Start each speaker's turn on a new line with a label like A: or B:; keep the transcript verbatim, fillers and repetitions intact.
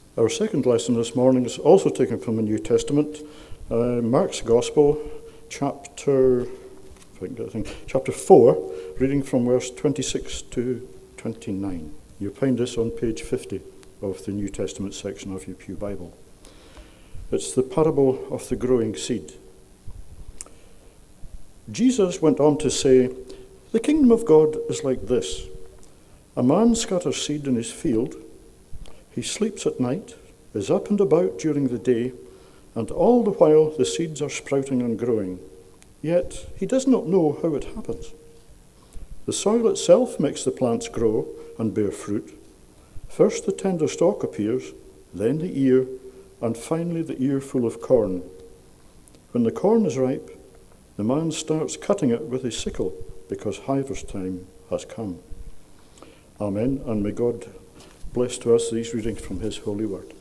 A: Our second lesson this morning is also taken from the New Testament, uh, Mark's Gospel, chapter, if I can get the thing, chapter four, reading from verse twenty-six to twenty-nine. You'll find this on page fifty of the New Testament section of your Pew Bible. It's the parable of the growing seed. Jesus went on to say, "The kingdom of God is like this. A man scatters seed in his field. He sleeps at night, is up and about during the day, and all the while the seeds are sprouting and growing. Yet he does not know how it happens. The soil itself makes the plants grow and bear fruit. First the tender stalk appears, then the ear, and finally the ear full of corn. When the corn is ripe, the man starts cutting it with his sickle, because harvest time has come." Amen, and may God bless to us these readings from his holy word.